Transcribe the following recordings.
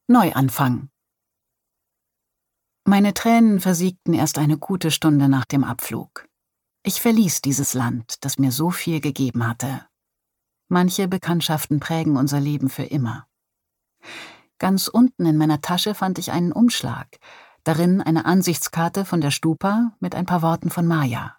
Neuanfang. Meine Tränen versiegten erst eine gute Stunde nach dem Abflug. Ich verließ dieses Land, das mir so viel gegeben hatte. Manche Bekanntschaften prägen unser Leben für immer. Ganz unten in meiner Tasche fand ich einen Umschlag, darin eine Ansichtskarte von der Stupa mit ein paar Worten von Maya.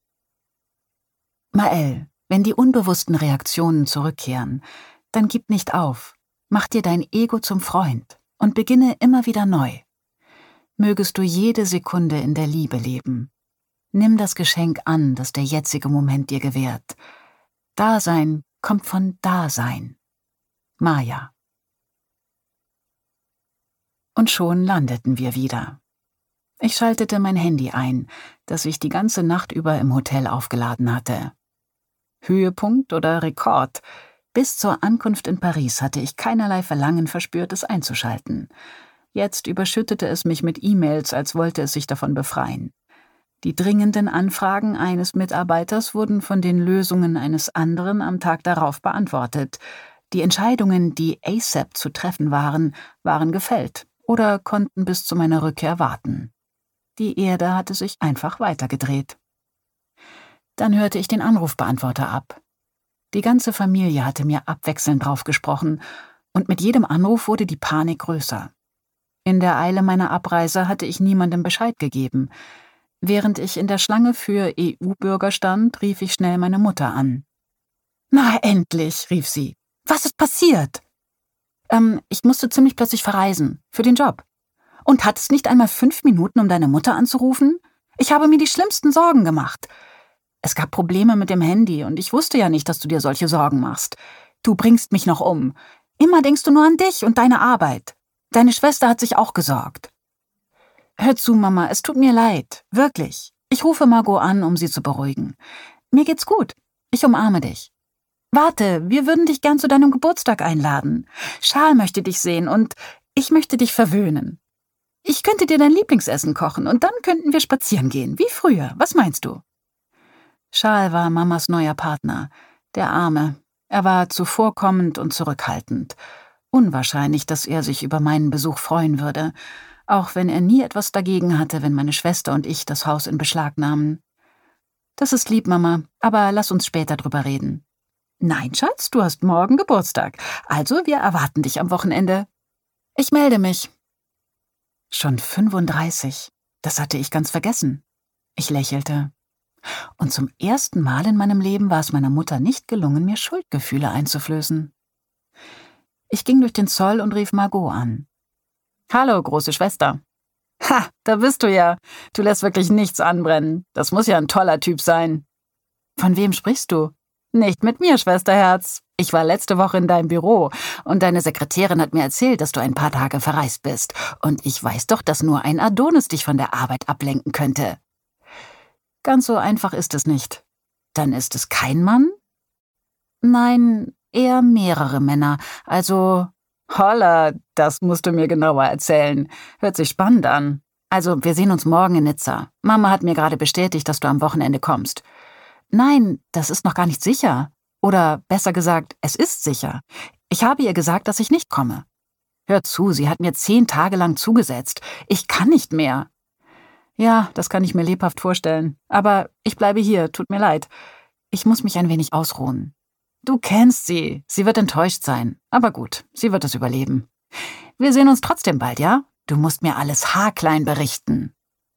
Mael, wenn die unbewussten Reaktionen zurückkehren, dann gib nicht auf. Mach dir dein Ego zum Freund und beginne immer wieder neu. Mögest du jede Sekunde in der Liebe leben. Nimm das Geschenk an, das der jetzige Moment dir gewährt. Dasein kommt von Dasein. Maya. Und schon landeten wir wieder. Ich schaltete mein Handy ein, das ich die ganze Nacht über im Hotel aufgeladen hatte. Höhepunkt oder Rekord? Bis zur Ankunft in Paris hatte ich keinerlei Verlangen verspürt, es einzuschalten. Jetzt überschüttete es mich mit E-Mails, als wollte es sich davon befreien. Die dringenden Anfragen eines Mitarbeiters wurden von den Lösungen eines anderen am Tag darauf beantwortet. Die Entscheidungen, die ASAP zu treffen waren, waren gefällt oder konnten bis zu meiner Rückkehr warten. Die Erde hatte sich einfach weitergedreht. Dann hörte ich den Anrufbeantworter ab. Die ganze Familie hatte mir abwechselnd draufgesprochen, und mit jedem Anruf wurde die Panik größer. In der Eile meiner Abreise hatte ich niemandem Bescheid gegeben. Während ich in der Schlange für EU-Bürger stand, rief ich schnell meine Mutter an. »Na, endlich«, rief sie. »Was ist passiert?« Ich musste ziemlich plötzlich verreisen, für den Job. Und hattest nicht einmal 5 Minuten, um deine Mutter anzurufen? Ich habe mir die schlimmsten Sorgen gemacht. Es gab Probleme mit dem Handy und ich wusste ja nicht, dass du dir solche Sorgen machst. Du bringst mich noch um. Immer denkst du nur an dich und deine Arbeit. Deine Schwester hat sich auch gesorgt. Hör zu, Mama, es tut mir leid. Wirklich. Ich rufe Margot an, um sie zu beruhigen. Mir geht's gut. Ich umarme dich. Warte, wir würden dich gern zu deinem Geburtstag einladen. Charles möchte dich sehen und ich möchte dich verwöhnen. Ich könnte dir dein Lieblingsessen kochen und dann könnten wir spazieren gehen, wie früher. Was meinst du? Charles war Mamas neuer Partner. Der Arme. Er war zuvorkommend und zurückhaltend. Unwahrscheinlich, dass er sich über meinen Besuch freuen würde, auch wenn er nie etwas dagegen hatte, wenn meine Schwester und ich das Haus in Beschlag nahmen. Das ist lieb, Mama, aber lass uns später drüber reden. Nein, Schatz, du hast morgen Geburtstag, also wir erwarten dich am Wochenende. Ich melde mich. Schon 35, das hatte ich ganz vergessen. Ich lächelte. Und zum ersten Mal in meinem Leben war es meiner Mutter nicht gelungen, mir Schuldgefühle einzuflößen. Ich ging durch den Zoll und rief Margot an. »Hallo, große Schwester.« »Ha, da bist du ja. Du lässt wirklich nichts anbrennen. Das muss ja ein toller Typ sein.« »Von wem sprichst du?« »Nicht mit mir, Schwesterherz. Ich war letzte Woche in deinem Büro und deine Sekretärin hat mir erzählt, dass du ein paar Tage verreist bist. Und ich weiß doch, dass nur ein Adonis dich von der Arbeit ablenken könnte.« »Ganz so einfach ist es nicht.« »Dann ist es kein Mann?« »Nein, eher mehrere Männer. Also...« »Holla, das musst du mir genauer erzählen. Hört sich spannend an. Also, wir sehen uns morgen in Nizza. Mama hat mir gerade bestätigt, dass du am Wochenende kommst.« »Nein, das ist noch gar nicht sicher. Oder besser gesagt, es ist sicher. Ich habe ihr gesagt, dass ich nicht komme.« »Hör zu, sie hat mir 10 Tage lang zugesetzt. Ich kann nicht mehr.« »Ja, das kann ich mir lebhaft vorstellen. Aber ich bleibe hier, tut mir leid. Ich muss mich ein wenig ausruhen.« »Du kennst sie. Sie wird enttäuscht sein. Aber gut, sie wird es überleben. Wir sehen uns trotzdem bald, ja? Du musst mir alles haarklein berichten.«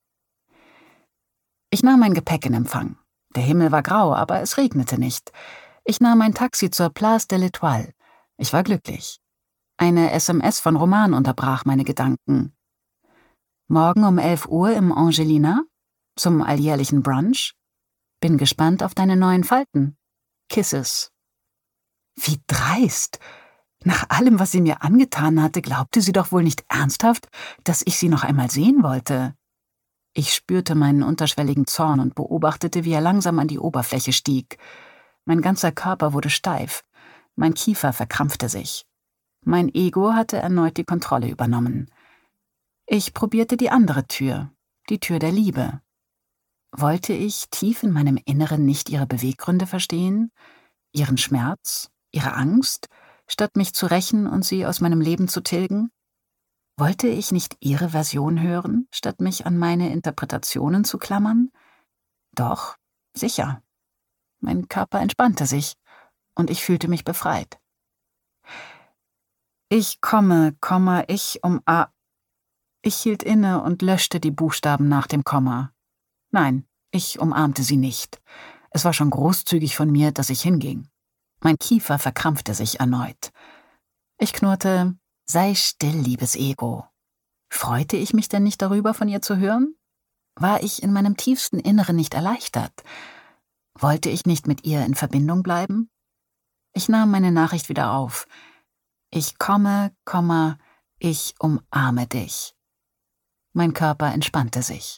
Ich nahm mein Gepäck in Empfang. Der Himmel war grau, aber es regnete nicht. Ich nahm ein Taxi zur Place de l'Étoile. Ich war glücklich. Eine SMS von Roman unterbrach meine Gedanken. »Morgen um 11 Uhr im Angelina? Zum alljährlichen Brunch? Bin gespannt auf deine neuen Falten. Kisses.« Wie dreist! Nach allem, was sie mir angetan hatte, glaubte sie doch wohl nicht ernsthaft, dass ich sie noch einmal sehen wollte. Ich spürte meinen unterschwelligen Zorn und beobachtete, wie er langsam an die Oberfläche stieg. Mein ganzer Körper wurde steif. Mein Kiefer verkrampfte sich. Mein Ego hatte erneut die Kontrolle übernommen. Ich probierte die andere Tür, die Tür der Liebe. Wollte ich tief in meinem Inneren nicht ihre Beweggründe verstehen, ihren Schmerz, ihre Angst, statt mich zu rächen und sie aus meinem Leben zu tilgen? Wollte ich nicht ihre Version hören, statt mich an meine Interpretationen zu klammern? Doch, sicher. Mein Körper entspannte sich, und ich fühlte mich befreit. Ich komme, ich um. Ich hielt inne und löschte die Buchstaben nach dem Komma. Nein, ich umarmte sie nicht. Es war schon großzügig von mir, dass ich hinging. Mein Kiefer verkrampfte sich erneut. Ich knurrte: Sei still, liebes Ego. Freute ich mich denn nicht darüber, von ihr zu hören? War ich in meinem tiefsten Inneren nicht erleichtert? Wollte ich nicht mit ihr in Verbindung bleiben? Ich nahm meine Nachricht wieder auf. Ich komme, ich umarme dich. Mein Körper entspannte sich.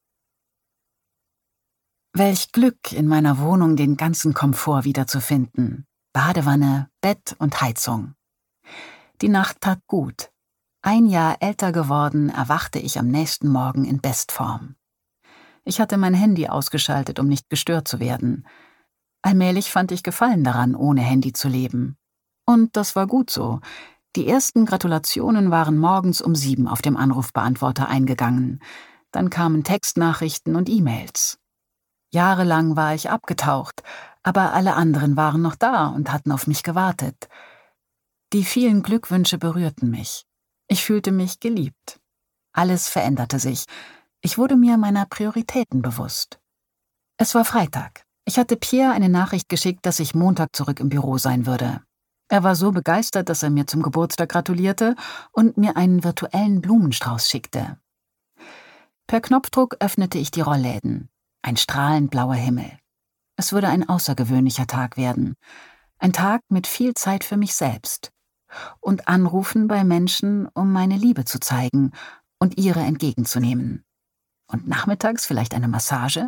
Welch Glück, in meiner Wohnung den ganzen Komfort wiederzufinden. Badewanne, Bett und Heizung. Die Nacht tat gut. 1 Jahr älter geworden, erwachte ich am nächsten Morgen in Bestform. Ich hatte mein Handy ausgeschaltet, um nicht gestört zu werden. Allmählich fand ich Gefallen daran, ohne Handy zu leben. Und das war gut so. Die ersten Gratulationen waren morgens um 7 auf dem Anrufbeantworter eingegangen. Dann kamen Textnachrichten und E-Mails. Jahrelang war ich abgetaucht, aber alle anderen waren noch da und hatten auf mich gewartet. Die vielen Glückwünsche berührten mich. Ich fühlte mich geliebt. Alles veränderte sich. Ich wurde mir meiner Prioritäten bewusst. Es war Freitag. Ich hatte Pierre eine Nachricht geschickt, dass ich Montag zurück im Büro sein würde. Er war so begeistert, dass er mir zum Geburtstag gratulierte und mir einen virtuellen Blumenstrauß schickte. Per Knopfdruck öffnete ich die Rollläden. Ein strahlend blauer Himmel. Es würde ein außergewöhnlicher Tag werden. Ein Tag mit viel Zeit für mich selbst. Und Anrufen bei Menschen, um meine Liebe zu zeigen und ihre entgegenzunehmen. Und nachmittags vielleicht eine Massage?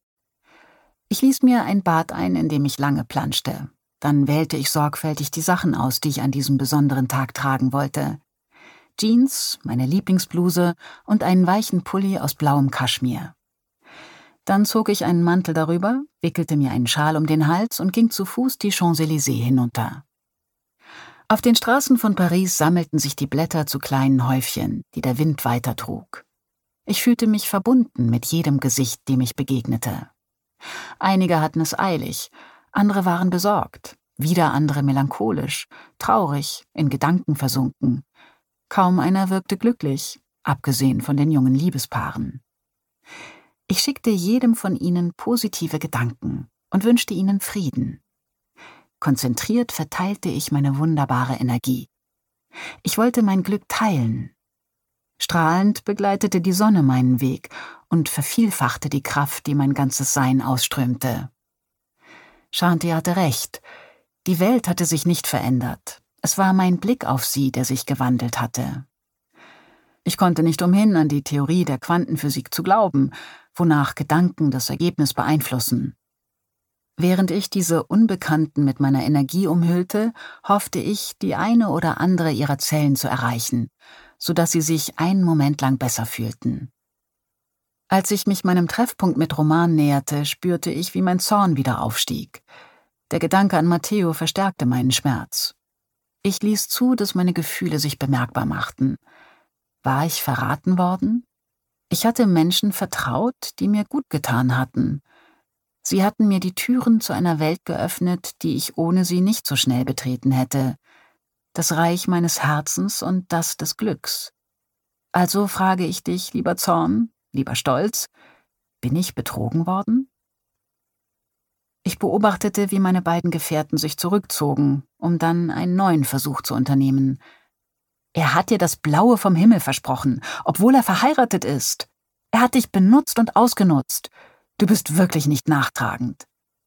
Ich ließ mir ein Bad ein, in dem ich lange planschte. Dann wählte ich sorgfältig die Sachen aus, die ich an diesem besonderen Tag tragen wollte. Jeans, meine Lieblingsbluse und einen weichen Pulli aus blauem Kaschmir. Dann zog ich einen Mantel darüber, wickelte mir einen Schal um den Hals und ging zu Fuß die Champs-Élysées hinunter. Auf den Straßen von Paris sammelten sich die Blätter zu kleinen Häufchen, die der Wind weitertrug. Ich fühlte mich verbunden mit jedem Gesicht, dem ich begegnete. Einige hatten es eilig, andere waren besorgt, wieder andere melancholisch, traurig, in Gedanken versunken. Kaum einer wirkte glücklich, abgesehen von den jungen Liebespaaren. Ich schickte jedem von ihnen positive Gedanken und wünschte ihnen Frieden. Konzentriert verteilte ich meine wunderbare Energie. Ich wollte mein Glück teilen. Strahlend begleitete die Sonne meinen Weg und vervielfachte die Kraft, die mein ganzes Sein ausströmte. Shanti hatte recht. Die Welt hatte sich nicht verändert. Es war mein Blick auf sie, der sich gewandelt hatte. Ich konnte nicht umhin, an die Theorie der Quantenphysik zu glauben, wonach Gedanken das Ergebnis beeinflussen. Während ich diese Unbekannten mit meiner Energie umhüllte, hoffte ich, die eine oder andere ihrer Zellen zu erreichen, sodass sie sich einen Moment lang besser fühlten. Als ich mich meinem Treffpunkt mit Roman näherte, spürte ich, wie mein Zorn wieder aufstieg. Der Gedanke an Matteo verstärkte meinen Schmerz. Ich ließ zu, dass meine Gefühle sich bemerkbar machten. War ich verraten worden? Ich hatte Menschen vertraut, die mir gut getan hatten. Sie hatten mir die Türen zu einer Welt geöffnet, die ich ohne sie nicht so schnell betreten hätte. Das Reich meines Herzens und das des Glücks. Also frage ich dich, lieber Zorn, lieber Stolz, bin ich betrogen worden? Ich beobachtete, wie meine beiden Gefährten sich zurückzogen, um dann einen neuen Versuch zu unternehmen. Er hat dir das Blaue vom Himmel versprochen, obwohl er verheiratet ist. Er hat dich benutzt und ausgenutzt. Du bist wirklich nicht nachtragend.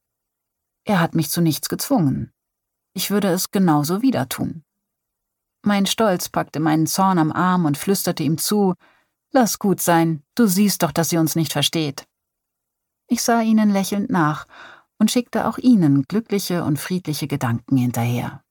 Er hat mich zu nichts gezwungen. Ich würde es genauso wieder tun. Mein Stolz packte meinen Zorn am Arm und flüsterte ihm zu: Lass gut sein, du siehst doch, dass sie uns nicht versteht. Ich sah ihnen lächelnd nach und schickte auch ihnen glückliche und friedliche Gedanken hinterher.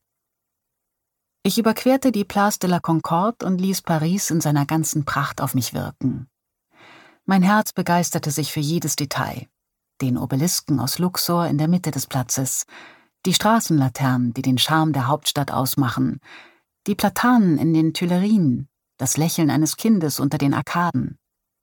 Ich überquerte die Place de la Concorde und ließ Paris in seiner ganzen Pracht auf mich wirken. Mein Herz begeisterte sich für jedes Detail. Den Obelisken aus Luxor in der Mitte des Platzes, die Straßenlaternen, die den Charme der Hauptstadt ausmachen, die Platanen in den Tuilerien, das Lächeln eines Kindes unter den Arkaden.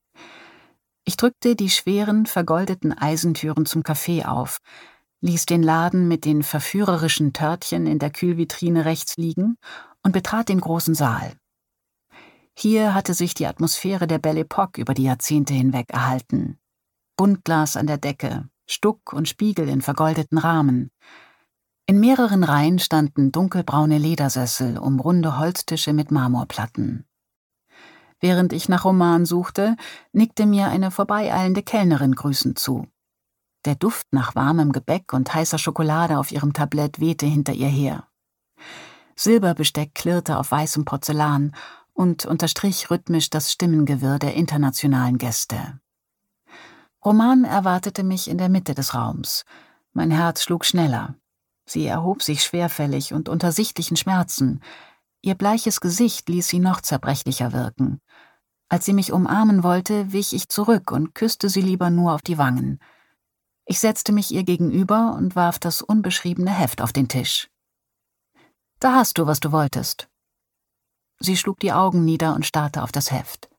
Ich drückte die schweren, vergoldeten Eisentüren zum Café auf, ließ den Laden mit den verführerischen Törtchen in der Kühlvitrine rechts liegen und betrat den großen Saal. Hier hatte sich die Atmosphäre der Belle Époque über die Jahrzehnte hinweg erhalten. Buntglas an der Decke, Stuck und Spiegel in vergoldeten Rahmen. In mehreren Reihen standen dunkelbraune Ledersessel um runde Holztische mit Marmorplatten. Während ich nach Roman suchte, nickte mir eine vorbeieilende Kellnerin grüßend zu. Der Duft nach warmem Gebäck und heißer Schokolade auf ihrem Tablett wehte hinter ihr her. Silberbesteck klirrte auf weißem Porzellan und unterstrich rhythmisch das Stimmengewirr der internationalen Gäste. Roman erwartete mich in der Mitte des Raums. Mein Herz schlug schneller. Sie erhob sich schwerfällig und unter sichtlichen Schmerzen. Ihr bleiches Gesicht ließ sie noch zerbrechlicher wirken. Als sie mich umarmen wollte, wich ich zurück und küsste sie lieber nur auf die Wangen. Ich setzte mich ihr gegenüber und warf das unbeschriebene Heft auf den Tisch. »Da hast du, was du wolltest.« Sie schlug die Augen nieder und starrte auf das Heft.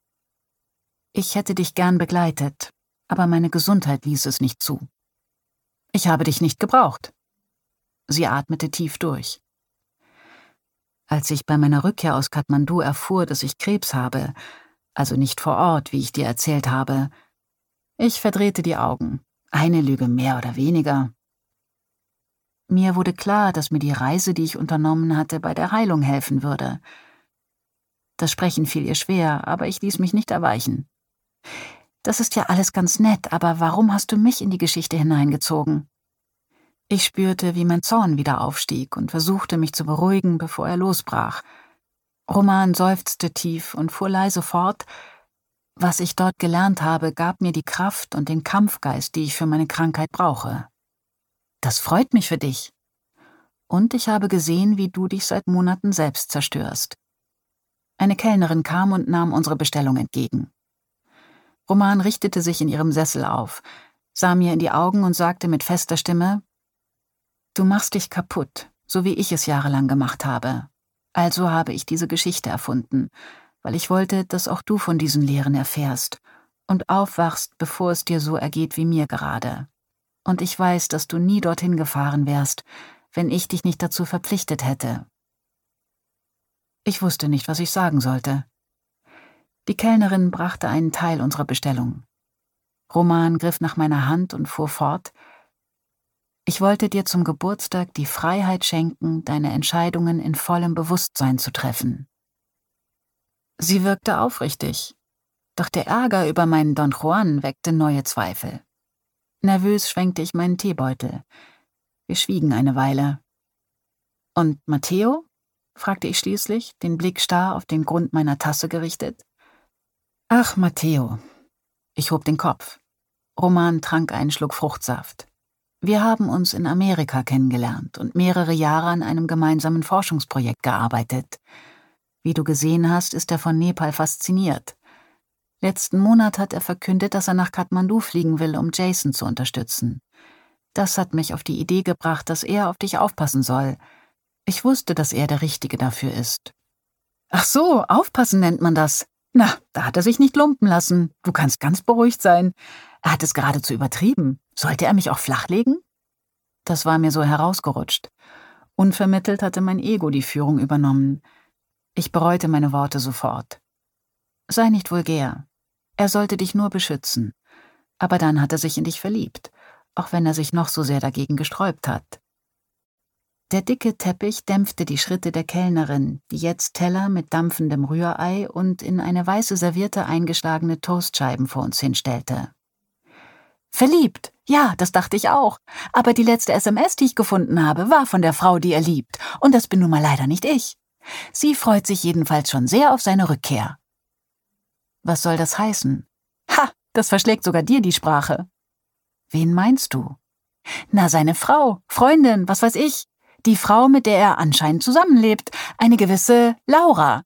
»Ich hätte dich gern begleitet, aber meine Gesundheit ließ es nicht zu.« »Ich habe dich nicht gebraucht.« Sie atmete tief durch. Als ich bei meiner Rückkehr aus Kathmandu erfuhr, dass ich Krebs habe, also nicht vor Ort, wie ich dir erzählt habe, ich verdrehte die Augen, eine Lüge mehr oder weniger. Mir wurde klar, dass mir die Reise, die ich unternommen hatte, bei der Heilung helfen würde. Das Sprechen fiel ihr schwer, aber ich ließ mich nicht erweichen. »Das ist ja alles ganz nett, aber warum hast du mich in die Geschichte hineingezogen?« Ich spürte, wie mein Zorn wieder aufstieg und versuchte, mich zu beruhigen, bevor er losbrach. Roman seufzte tief und fuhr leise fort: »Was ich dort gelernt habe, gab mir die Kraft und den Kampfgeist, die ich für meine Krankheit brauche. Das freut mich für dich. Und ich habe gesehen, wie du dich seit Monaten selbst zerstörst.« Eine Kellnerin kam und nahm unsere Bestellung entgegen. Roman richtete sich in ihrem Sessel auf, sah mir in die Augen und sagte mit fester Stimme: »Du machst dich kaputt, so wie ich es jahrelang gemacht habe. Also habe ich diese Geschichte erfunden, weil ich wollte, dass auch du von diesen Lehren erfährst und aufwachst, bevor es dir so ergeht wie mir gerade. Und ich weiß, dass du nie dorthin gefahren wärst, wenn ich dich nicht dazu verpflichtet hätte.« Ich wusste nicht, was ich sagen sollte. Die Kellnerin brachte einen Teil unserer Bestellung. Roman griff nach meiner Hand und fuhr fort: »Ich wollte dir zum Geburtstag die Freiheit schenken, deine Entscheidungen in vollem Bewusstsein zu treffen.« Sie wirkte aufrichtig, doch der Ärger über meinen Don Juan weckte neue Zweifel. Nervös schwenkte ich meinen Teebeutel. Wir schwiegen eine Weile. »Und Matteo?« fragte ich schließlich, den Blick starr auf den Grund meiner Tasse gerichtet. »Ach, Matteo.« Ich hob den Kopf. Roman trank einen Schluck Fruchtsaft. Wir haben uns in Amerika kennengelernt und mehrere Jahre an einem gemeinsamen Forschungsprojekt gearbeitet. Wie du gesehen hast, ist er von Nepal fasziniert. Letzten Monat hat er verkündet, dass er nach Kathmandu fliegen will, um Jason zu unterstützen. Das hat mich auf die Idee gebracht, dass er auf dich aufpassen soll. Ich wusste, dass er der Richtige dafür ist.« »Ach so, aufpassen nennt man das. Na, da hat er sich nicht lumpen lassen. Du kannst ganz beruhigt sein. Er hat es geradezu übertrieben. Sollte er mich auch flachlegen?« Das war mir so herausgerutscht. Unvermittelt hatte mein Ego die Führung übernommen. Ich bereute meine Worte sofort. »Sei nicht vulgär. Er sollte dich nur beschützen. Aber dann hat er sich in dich verliebt, auch wenn er sich noch so sehr dagegen gesträubt hat.« Der dicke Teppich dämpfte die Schritte der Kellnerin, die jetzt Teller mit dampfendem Rührei und in eine weiße Serviette eingeschlagene Toastscheiben vor uns hinstellte. »Verliebt? Ja, das dachte ich auch. Aber die letzte SMS, die ich gefunden habe, war von der Frau, die er liebt. Und das bin nun mal leider nicht ich. Sie freut sich jedenfalls schon sehr auf seine Rückkehr.« »Was soll das heißen?« »Ha, das verschlägt sogar dir die Sprache.« »Wen meinst du?« »Na, seine Frau, Freundin, was weiß ich. Die Frau, mit der er anscheinend zusammenlebt, eine gewisse Laura.«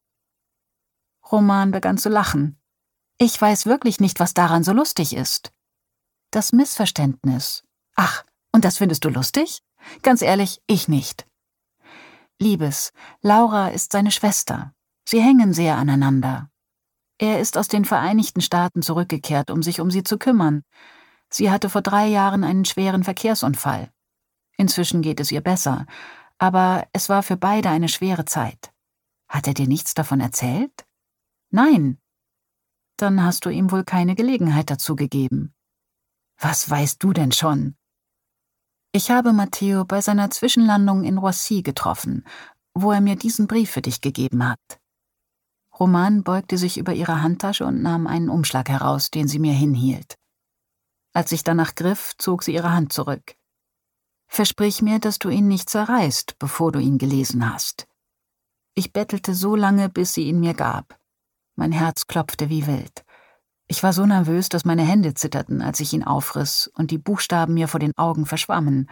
Roman begann zu lachen. »Ich weiß wirklich nicht, was daran so lustig ist.« »Das Missverständnis.« »Ach, und das findest du lustig?« »Ganz ehrlich, ich nicht.« »Liebes, Laura ist seine Schwester. Sie hängen sehr aneinander. Er ist aus den Vereinigten Staaten zurückgekehrt, um sich um sie zu kümmern. Sie hatte vor 3 Jahren einen schweren Verkehrsunfall. Inzwischen geht es ihr besser, aber es war für beide eine schwere Zeit. Hat er dir nichts davon erzählt? Nein. Dann hast du ihm wohl keine Gelegenheit dazu gegeben. Was weißt du denn schon? Ich habe Matteo bei seiner Zwischenlandung in Roissy getroffen, wo er mir diesen Brief für dich gegeben hat. Roman beugte sich über ihre Handtasche und nahm einen Umschlag heraus, den sie mir hinhielt. Als ich danach griff, zog sie ihre Hand zurück. Versprich mir, dass du ihn nicht zerreißt, bevor du ihn gelesen hast. Ich bettelte so lange, bis sie ihn mir gab. Mein Herz klopfte wie wild. Ich war so nervös, dass meine Hände zitterten, als ich ihn aufriss und die Buchstaben mir vor den Augen verschwammen.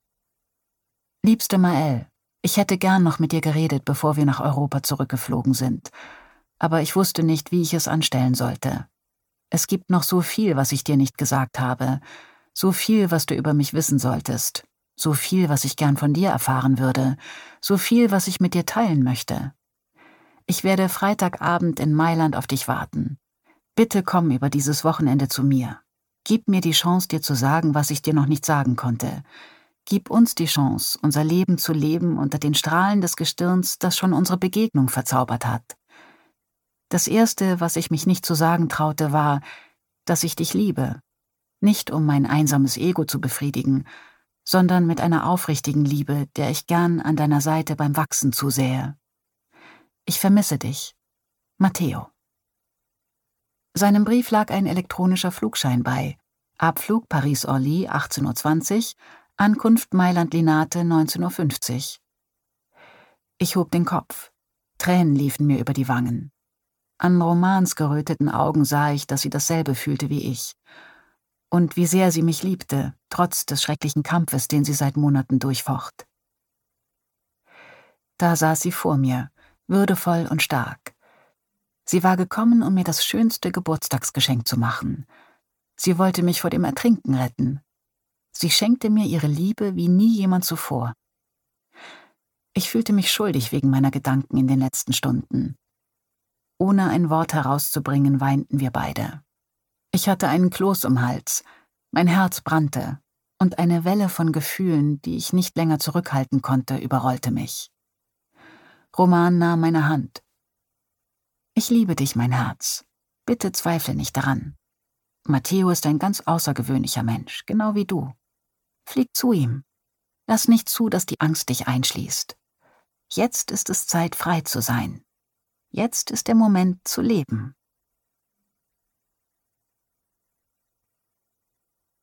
Liebste Maëlle, ich hätte gern noch mit dir geredet, bevor wir nach Europa zurückgeflogen sind. Aber ich wusste nicht, wie ich es anstellen sollte. Es gibt noch so viel, was ich dir nicht gesagt habe. So viel, was du über mich wissen solltest. So viel, was ich gern von dir erfahren würde. So viel, was ich mit dir teilen möchte. Ich werde Freitagabend in Mailand auf dich warten. Bitte komm über dieses Wochenende zu mir. Gib mir die Chance, dir zu sagen, was ich dir noch nicht sagen konnte. Gib uns die Chance, unser Leben zu leben unter den Strahlen des Gestirns, das schon unsere Begegnung verzaubert hat. Das Erste, was ich mich nicht zu sagen traute, war, dass ich dich liebe. Nicht um mein einsames Ego zu befriedigen, sondern mit einer aufrichtigen Liebe, der ich gern an deiner Seite beim Wachsen zusähe. Ich vermisse dich. Matteo. Seinem Brief lag ein elektronischer Flugschein bei. Abflug Paris-Orly 18:20 Uhr, Ankunft Mailand-Linate 19:50 Uhr. Ich hob den Kopf. Tränen liefen mir über die Wangen. An Romans geröteten Augen sah ich, dass sie dasselbe fühlte wie ich. Und wie sehr sie mich liebte, trotz des schrecklichen Kampfes, den sie seit Monaten durchfocht. Da saß sie vor mir, würdevoll und stark. Sie war gekommen, um mir das schönste Geburtstagsgeschenk zu machen. Sie wollte mich vor dem Ertrinken retten. Sie schenkte mir ihre Liebe wie nie jemand zuvor. Ich fühlte mich schuldig wegen meiner Gedanken in den letzten Stunden. Ohne ein Wort herauszubringen, weinten wir beide. Ich hatte einen Kloß im Hals, mein Herz brannte, und eine Welle von Gefühlen, die ich nicht länger zurückhalten konnte, überrollte mich. Roman nahm meine Hand. Ich liebe dich, mein Herz. Bitte zweifle nicht daran. Matteo ist ein ganz außergewöhnlicher Mensch, genau wie du. Flieg zu ihm. Lass nicht zu, dass die Angst dich einschließt. Jetzt ist es Zeit, frei zu sein. Jetzt ist der Moment zu leben.